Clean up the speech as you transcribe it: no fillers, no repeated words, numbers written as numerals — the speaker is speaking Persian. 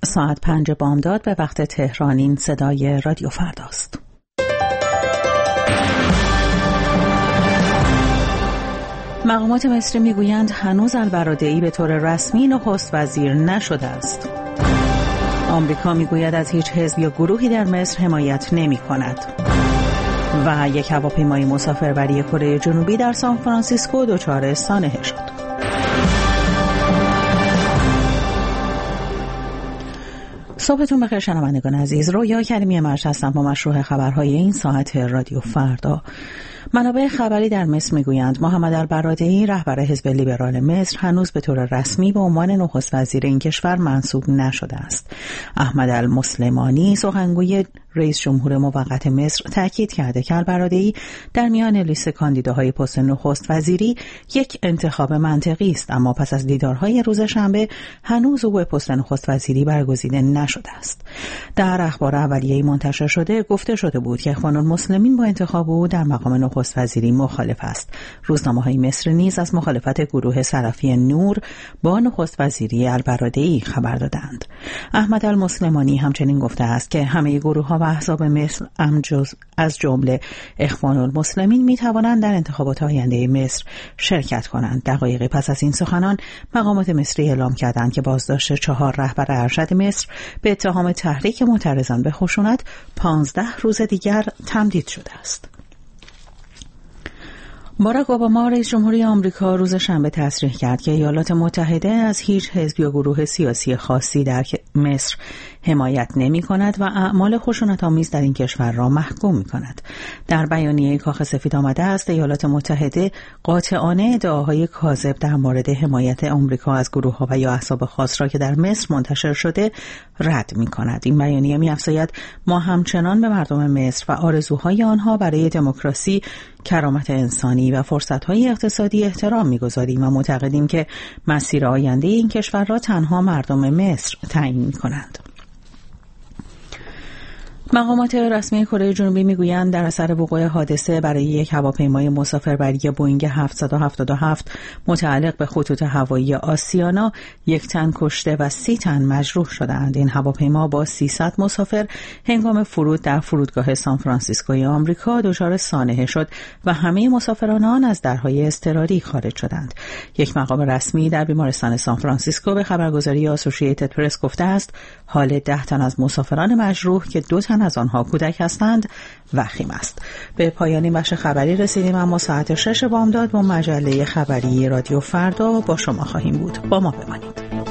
ساعت 5 بامداد به وقت تهران. این صدای رادیو فرداست. مقامات مصری میگویند هنوز البرادعی به طور رسمی نخست وزیر نشده است. آمریکا میگوید از هیچ حزب یا گروهی در مصر حمایت نمی کند. و یک هواپیمای مسافربری کره جنوبی در سان فرانسیسکو دچار سانحه شد. صبحتون بخیر شنوندگان عزیز. رویا کریمی مرش هستم با مشروع خبرهای این ساعت رادیو فردا. منابع خبری در مصر میگویند محمد البرادعی رهبر حزب لیبرال مصر هنوز به طور رسمی به عنوان نخست وزیر این کشور منصوب نشده است. احمد المسلمانی سخنگوی رئیس جمهور موقت مصر تاکید کرده که البرادعی در میان لیست کاندیداهای پست نخست وزیری یک انتخاب منطقی است، اما پس از دیدارهای روز شنبه هنوز او به پست نخست وزیری برگزیده نشده است. در اخبار اولیه‌ای منتشر شده گفته شده بود که اخوان المسلمین با انتخاب او در مقام نخست وزیری مخالف است. روزنامه‌های مصر نیز از مخالفت گروه سلفی نور با نخست وزیری البرادعی خبر دادند. احمد المسلمانی همچنین گفته است که همه گروه‌ها و احزاب مصر از جمله اخوان المسلمین می‌توانند در انتخابات آینده مصر شرکت کنند. دقایقی پس از این سخنان مقامات مصری اعلام کردند که بازداشت 4 رهبر ارشد مصر به اتهام تحریک معترضان به خشونت 15 روز دیگر تمدید شده است. باراک اوباما رئیس جمهوری آمریکا روز شنبه تصریح کرد که ایالات متحده از هیچ حزب یا گروه سیاسی خاصی در مصر حمایت نمی کند و اعمال خشونت‌آمیز در این کشور را محکوم می کند. در بیانیه کاخ سفید آمده است ایالات متحده قاطعانه ادعاهای کاذب در مورد حمایت آمریکا از گروه‌ها و یا احزاب خاص را که در مصر منتشر شده رد می کند. این بیانیه می افزاید ما همچنان به مردم مصر و آرزوهای آنها برای دموکراسی، کرامت انسانی و فرصت‌های اقتصادی احترام می‌گذاریم و معتقدیم که مسیر آینده این کشور را تنها مردم مصر تعیین می‌کنند. مقامات رسمی کره جنوبی میگویند در اثر وقوع حادثه برای یک هواپیمای مسافربری بوئینگ 777 متعلق به خطوط هوایی آسیانا 1 تن کشته و 30 تن مجروح شدند. این هواپیما با 300 مسافر هنگام فرود در فرودگاه سان فرانسیسکوی آمریکا دچار سانحه شد و همه مسافران آن از درهای اضطراری خارج شدند. یک مقام رسمی در بیمارستان سان فرانسیسکو به خبرگزاری آسوشییتد پرس گفته است حال 10 تن از مسافران مجروح که 2 تن از آنها کودک هستند وخیم است. به پایان این بخش خبری رسیدیم، اما ساعت 6 بامداد با مجله خبری رادیو فردا با شما خواهیم بود. با ما بمانید.